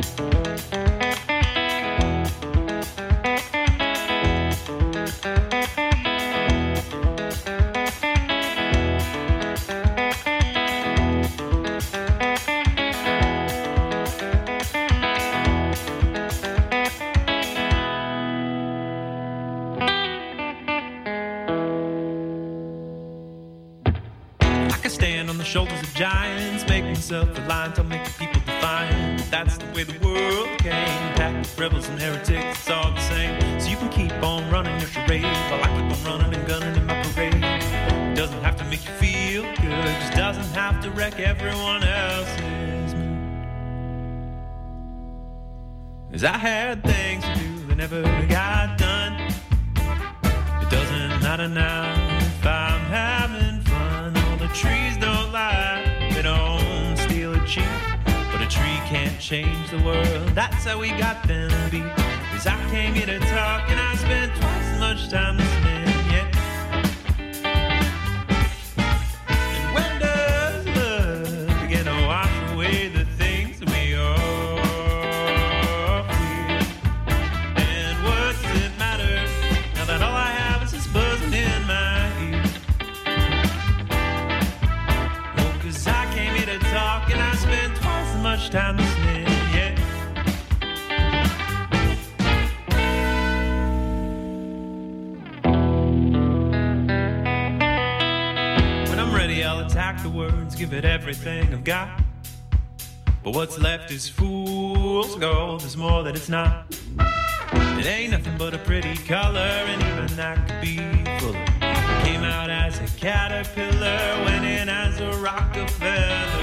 Shoulders of giants, make self-reliant, I'll make the people defiant. That's the way the world came. Packed rebels and heretics, it's all the same. So you can keep on running your charade while I keep on running and gunning in my parade. It doesn't have to make you feel good, just doesn't have to wreck everyone else's mood. 'Cause I had things to do that never got done. It doesn't matter now if I'm having fun. All the trees don't lie, they don't steal or cheat, but a tree can't change the world. That's how we got them beat. 'Cause I came here to talk and I spent twice as much time listening, yeah. And when does love begin to wash away the things that we all fear? And what does it matter now that all I have is this buzzing in my ear? Oh, 'cause I came here to talk and I spent twice as much time listening, yeah. When I'm ready, I'll attack the words, give it everything I've got. But what's left is fool's gold, there's more that it's not. It ain't nothing but a pretty color, and even that could be fuller. Came out as a caterpillar, went in as a Rockefeller.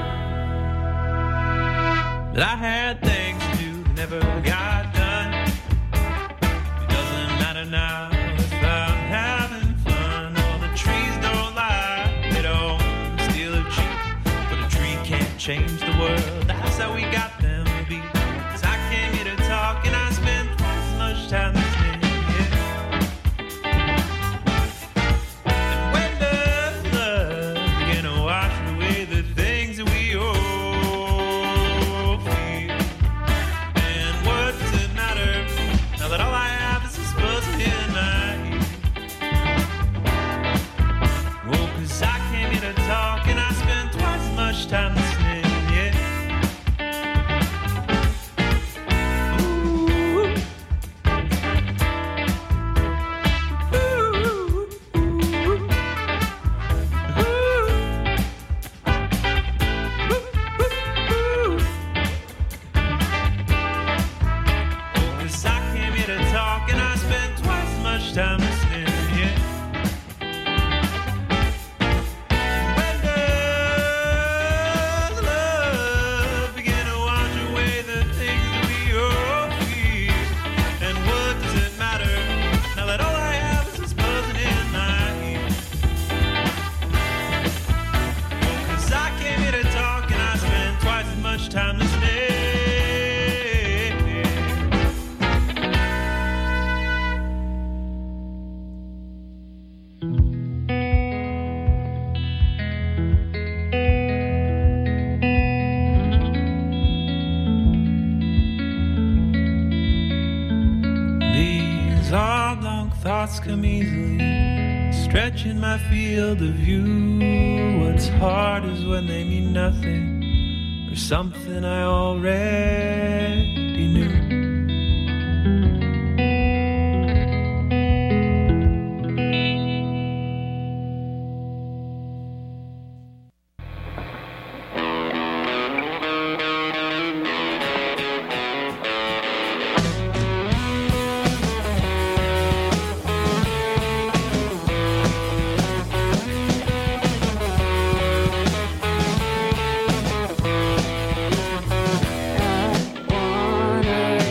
But I had things to do that never got done. It doesn't matter now if I'm having fun. All the trees don't lie, they don't steal or cheat, but a tree can't change the world. That's how we got them to be. 'Cause I came here to talk and I spent twice as much time listening, yeah. And when does love begin to wash away the things that we all fear? And what does it matter now that all I have is this buzzing in my ear? Oh, 'cause I came here to talk and I spent twice as much time listening, yeah. Cause I came here to talk and I spent twice as much time listening, yeah. When does love begin to wash away the things that we all fear? And what does it matter now that all I have is this buzzing in my ear? Oh, 'cause I came here to talk and I spent twice as much time listening. These oblong thoughts come easily, stretching my field of view. What's hard is when they mean nothing, or something I already knew. Wanna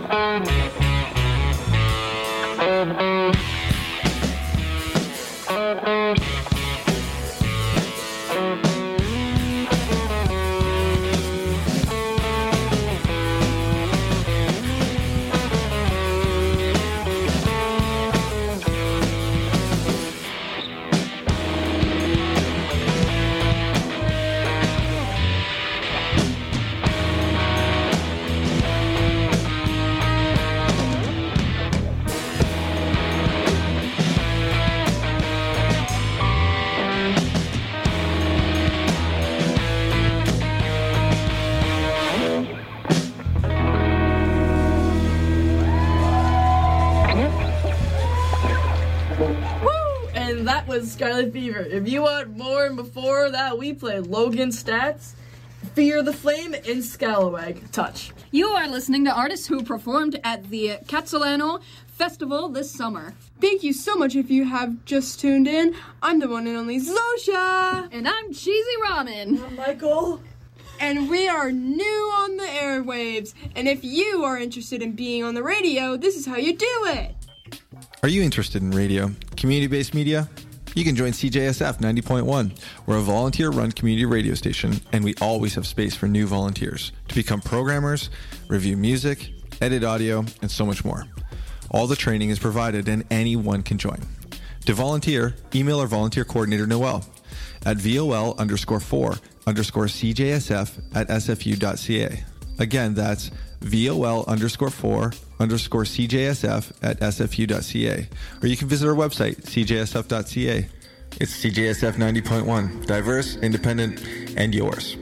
Scarlet Fever. If you want more, and before that we played Logan Stats, Fear the Flame, and Scalawag Touch. You are listening to artists who performed at the Catalano Festival this summer. Thank you so much if you have just tuned in. I'm the one and only Zosha. And I'm Cheesy Ramen. I'm Michael. And we are new on the airwaves. And if you are interested in being on the radio, this is how you do it. Are you interested in radio? Community-based media? You can join CJSF 90.1. We're a volunteer-run community radio station, and we always have space for new volunteers to become programmers, review music, edit audio, and so much more. All the training is provided, and anyone can join. To volunteer, email our volunteer coordinator, Noel, at vol_4_CJSF@sfu.ca. Again, that's vol_4_CJSF@sfu.ca. Or you can visit our website, cjsf.ca. It's CJSF 90.1. Diverse, independent, and yours.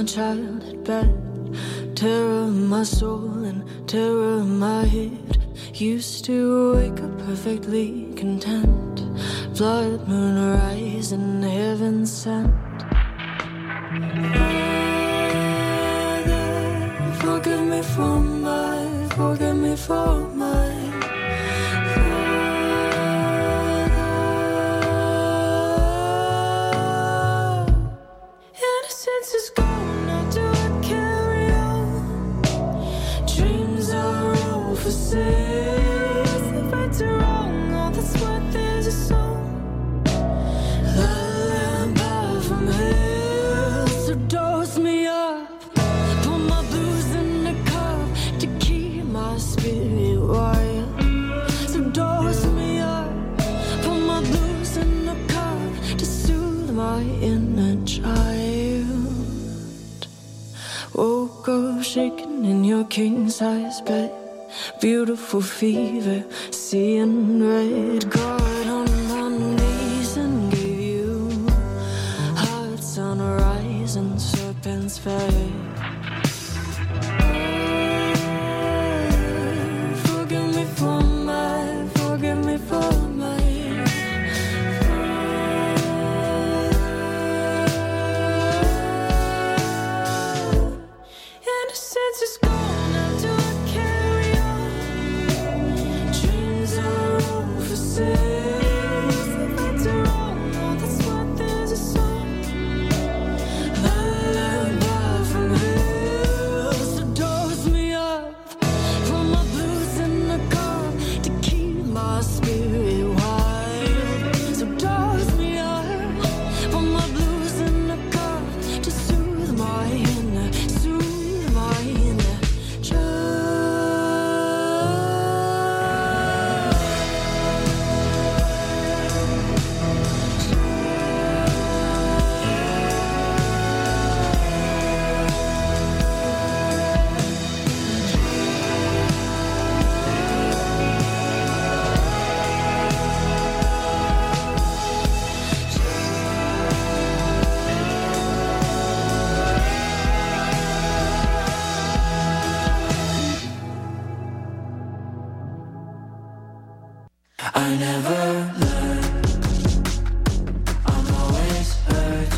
child at bed. Terror of my soul and terror of my head. Used to wake up perfectly content. Blood moon rise and heaven sent. Forgive me for my innocence is gone, now do I carry on? Dreams are all for sale. If I do wrong, all that's worth is a song. The lamp from hell, so dose me up. Put my blues in the cup to keep my spirit wild. So dose me up. Put my blues in the cup to soothe my inner child. Woke up shaking in your king-size bed. Beautiful fever, seeing red. Got on my knees and gave you hearts on a rise and serpents fed. Forgive me for my innocence is gone, now do I carry on? Dreams are all for sale. If I do wrong, all that's worth is a song. The lamb from hell, so dose me up. Put my blues in the cup to keep my spirit wild. So dose me up. Put my blues in the cup to soothe my inner child. I never learn, I'm always hurt.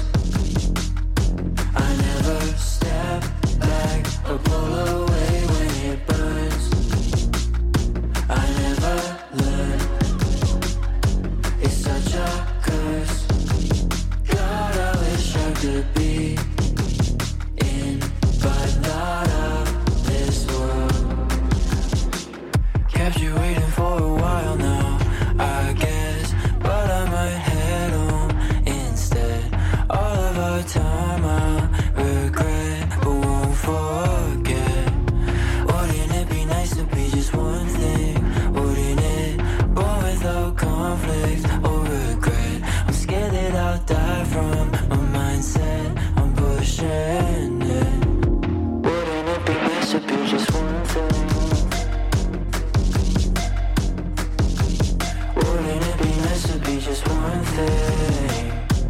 I never step back or pull away when it burns. I never learn, it's such a curse. God, I wish I could be in, but not of this world. Kept you waiting for a while now, I guess, but I might head home instead. All of our time I'll regret, but won't forget. Wouldn't it be nice to be just one thing? Wouldn't it? Born without conflict or regret. I'm scared that I'll die from my mindset. I'm pushing it. Wouldn't it be nice to be just one thing? Wouldn't it be nice to be just one thing?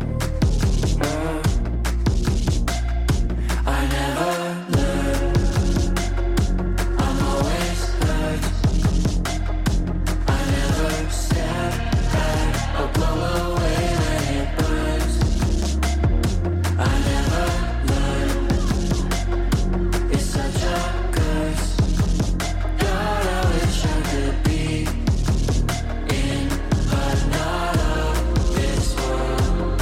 I never learn, I'm always hurt. I never step back or blow away when it burns. I never learn, it's such a curse. God, I wish I could be in, but not of this world.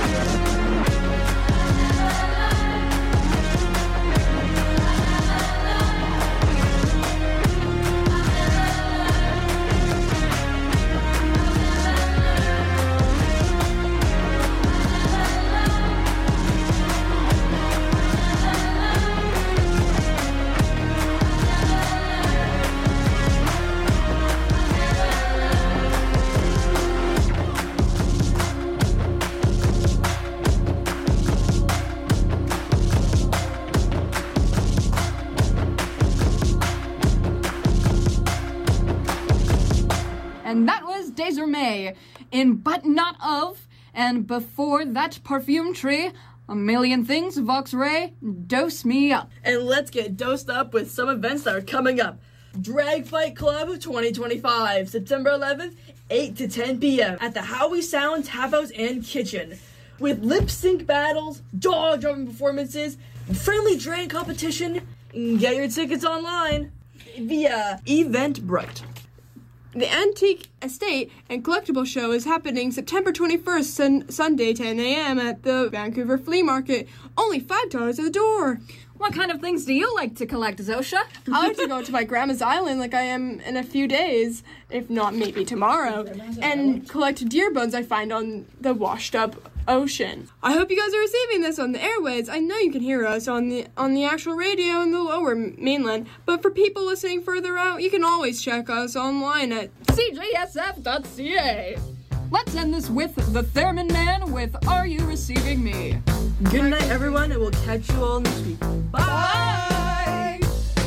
And that was Desiree in But Not Of. And before that, Perfume Tree, A million things, Vox Ray. Dose me up. And let's get dosed up with some events that are coming up. Drag Fight Club 2025, September 11th, 8 to 10 p.m. at the Howie Sound Tap House and Kitchen. With lip sync battles, dog drumming performances, friendly drag competition. Get your tickets online via Eventbrite. The Antique Estate and Collectible Show is happening September 21st, Sunday, 10 a.m. at the Vancouver Flea Market. Only $5 at the door. What kind of things do you like to collect, Zosha? I like to go to my grandma's island like I am in a few days, if not maybe tomorrow, and collect deer bones I find on the washed up ocean. I hope you guys are receiving this on the airwaves. I know you can hear us on the actual radio in the lower mainland, but for people listening further out, you can always check us online at CJSF.ca. Let's end this with the Theremin Man with Are You Receiving Me? Good night, everyone, and we'll catch you all next week. Bye!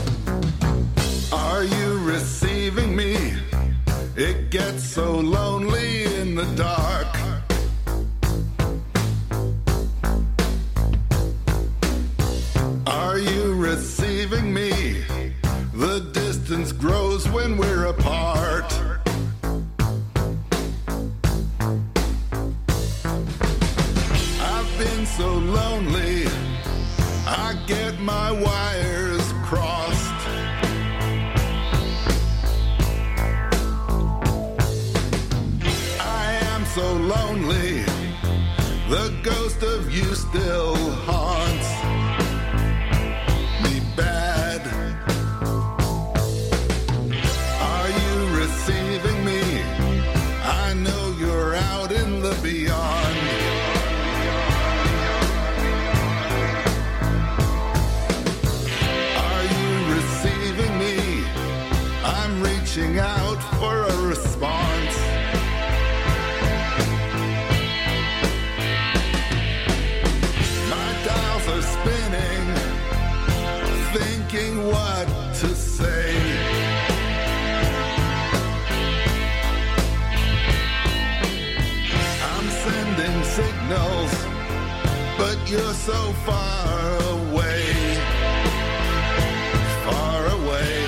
Are you receiving me? It gets so lonely in the dark. Are you receiving me? The distance grows when we're apart. I've been so lonely, I get my wires crossed. I am so lonely, the ghost of you still haunts me bad. Are you receiving me? I know you're out in the beyond. I'm reaching out for a response. My dials are spinning, thinking what to say. I'm sending signals, but you're so far away. Far away.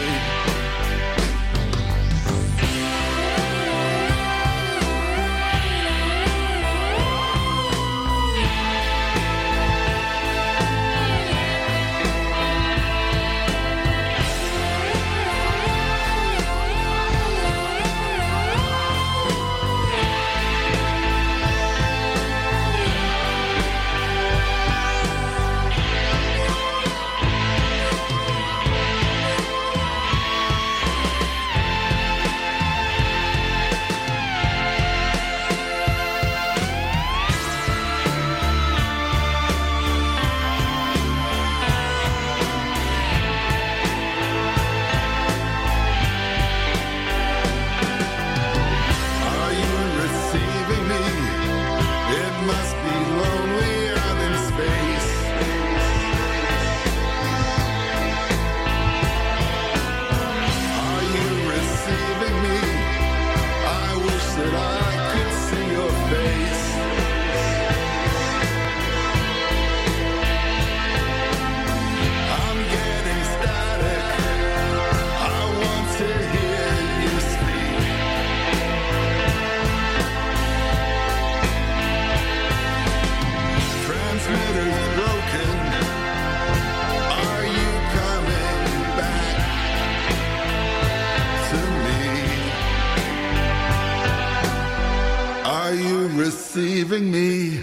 Receiving me.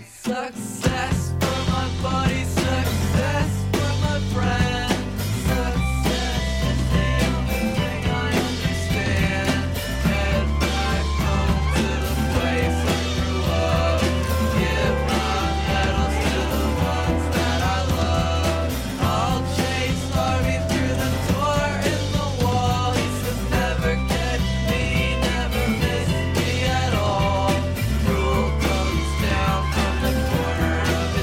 Success for my body, success for my friend. Success is the only thing I understand. Head back home to the place I grew up. Give my medals to the ones that I love. I'll chase Harvey through the door in the wall. He says never catch me, never miss me at all. Rule comes down from the corner of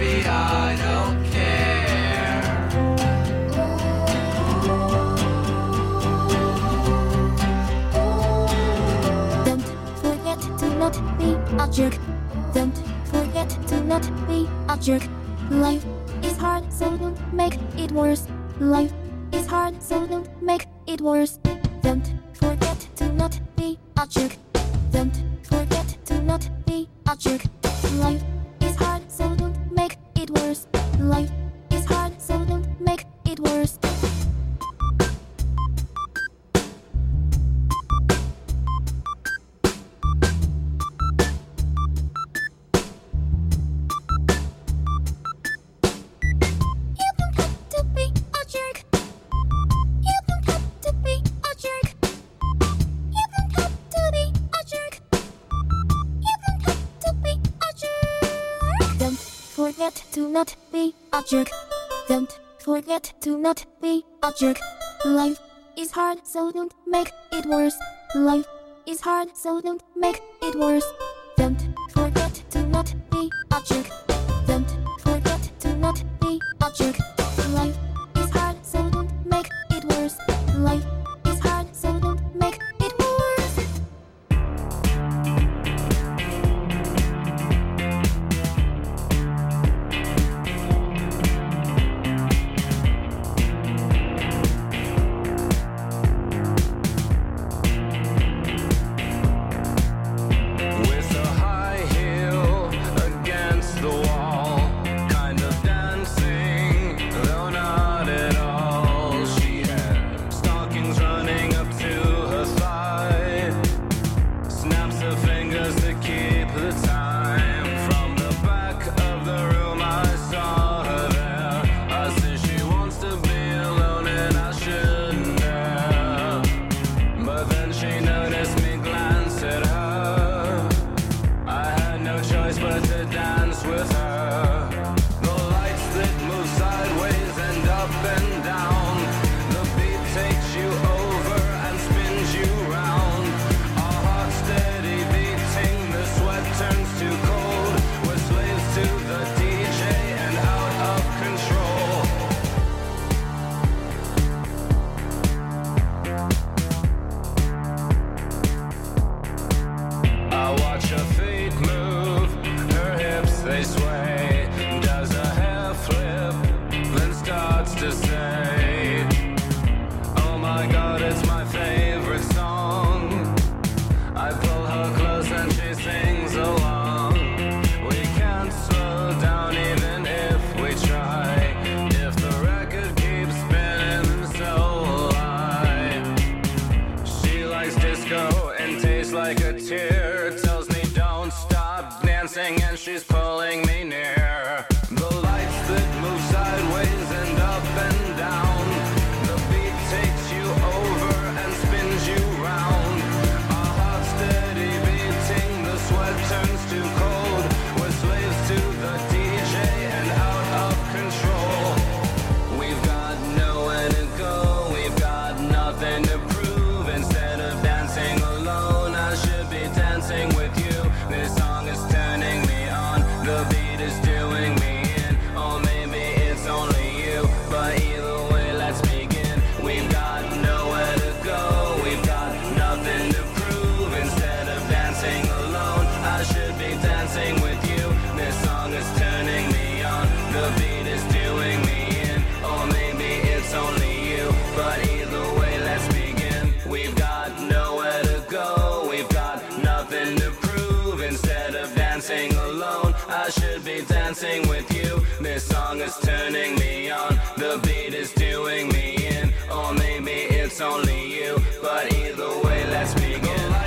baby, I don't care. Don't forget to not be a jerk. Don't forget to not be a jerk. Life is hard, so don't make it worse. Life is hard, so don't make it worse. Don't forget to not be a jerk. Don't forget to not be a jerk. Life is hard, so don't make it worse. Life is hard, so don't make it worse. You don't have to be a jerk. You don't have to be a jerk. You don't have to be a jerk. You don't have to be a jerk. Don't forget to not be a jerk. Don't forget to not be a jerk. Life is hard, so don't make it worse. Life is hard, so don't make it worse. Don't forget to not be a jerk. Don't forget to not be a jerk. Life is hard, so don't make it worse. Life is hard, so don't make it worse. With a high heel against the wall, kind of dancing, though not at all. She had stockings running up to her thigh, snaps her fingers to keep the time. From the back of the room I saw her there. I said she wants to be alone and I shouldn't dare. But then she noticed me glance at her. I had no choice but to dance with her. The lights that move sideways and up and down. The beat takes you over and spins you round. Our hearts steady beating, the sweat turns to cold. We're slaves to the DJ and out of control. I watch her feet move, her hips they sway. Does her hair flip, then starts to say, oh my god, it's my favorite song. I pull her close and she sings along. We can't slow down even if we try. If the record keeps spinning, so will I. She likes disco and tastes like a tear. Tells me don't stop dancing and she's pulling me near. The lights that move sideways and up and down. The beat takes you over and spins you round. Our hearts steady beating, the sweat turns to cold. We're slaves to the DJ and out of control. We've got nowhere to go, we've got nothing to prove. Instead of dancing alone, I should be dancing with you. This song is turning me on, the beat is doing me in. Or maybe it's only you, but either way, let's begin. We've got nowhere to go, we've got nothing to prove. Instead of dancing alone, I should be dancing with you. This song is turning me on, the beat is doing me in. Or maybe it's only you, but either way, let's begin. We've got nowhere to go, we've got nothing to prove. Instead of dancing alone, I should be dancing with you. This song is turning me on, the beat is doing me in. Or maybe it's only you, but either way, let's begin.